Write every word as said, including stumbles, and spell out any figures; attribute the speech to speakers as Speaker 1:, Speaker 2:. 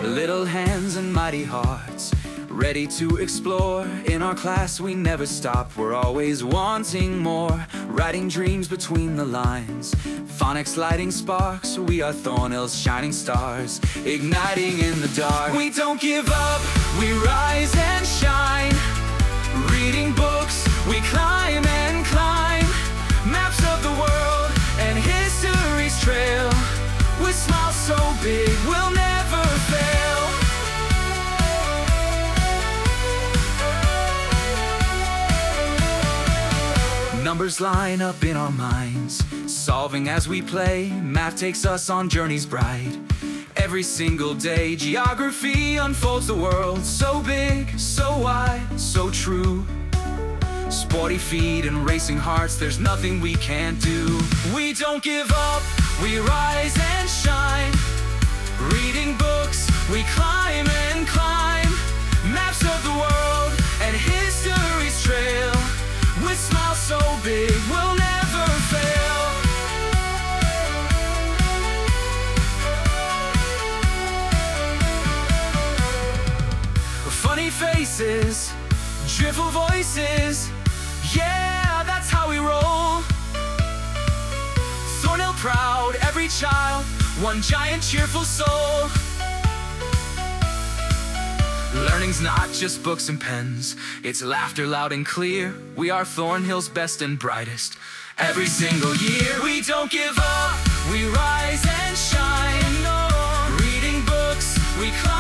Speaker 1: Little hands and mighty hearts, ready to explore. In our class we never stop, we're always wanting more. Writing dreams between the lines, phonics lighting sparks. We are Thornhill's shining stars, igniting in the dark. We don't give up, we rise and shine. Reading books, we climb and climb. Maps of the world and history's trail, with smiles so big we'll never fail. Numbers line up in our minds, solving as we play. Math takes us on journeys bright. Every single day, geography unfolds the world, so big, so wide, so true. Sporty feet and racing hearts, there's nothing we can't do. We don't give up, we rise and shine. Reading books, we climb and climb. Maps of the world and history's trail, with smiles so big we'll never fail. Funny faces, cheerful voices, yeah, that's how we roll. Thornhill proud, every child, one giant cheerful soul. Learning's not just books and pens, it's laughter loud and clear. We are Thornhill's best and brightest every single year. We don't give up, we rise and shine. No. Reading books, we climb